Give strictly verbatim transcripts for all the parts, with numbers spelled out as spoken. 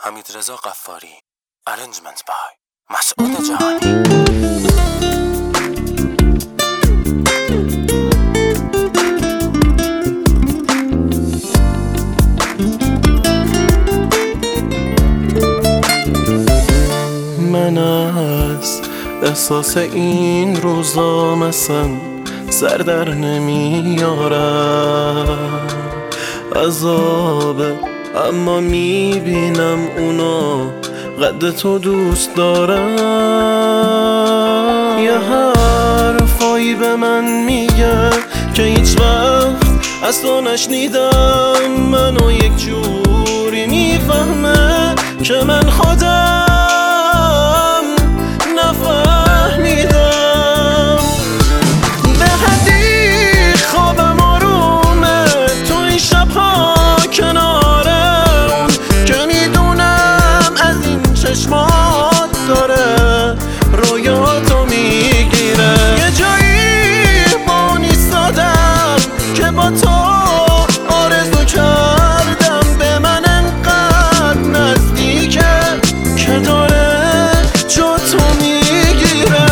حمیدرضا قفاری. Arrangement by مسعود جهانی. من از احساس این روزا مثلا سر در نمیارم، عذابه اما میبینم اونا قد تو دوست دارم. یه حرفایی به من میگه که هیچ وقت از تو نشنیدم، منو یک جوری میفهمه که من خودم نفهمیدم. به حدی خوابم آرومه تو این شبها کنارم، که میدونم از این چشمات داره رویاتو میگیره. یه جایی با نیستادم که با تو آرزو کردم، به من انقدر نزدیکه که داره جو تو میگیره.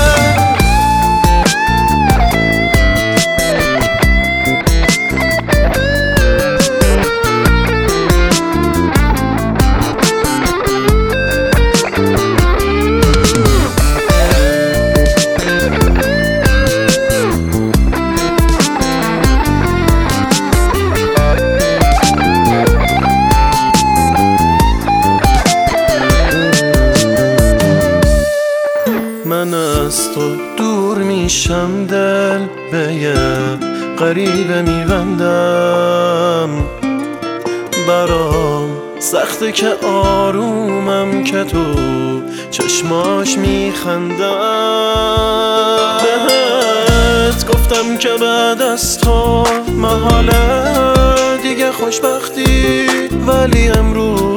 من از تو دور میشم، دل به یه غریبه میبندم. برام سخته که آرومم که تو چشماش میخندم. بهت گفتم که بعد از تو محاله دیگه خوشبختی، ولی امروز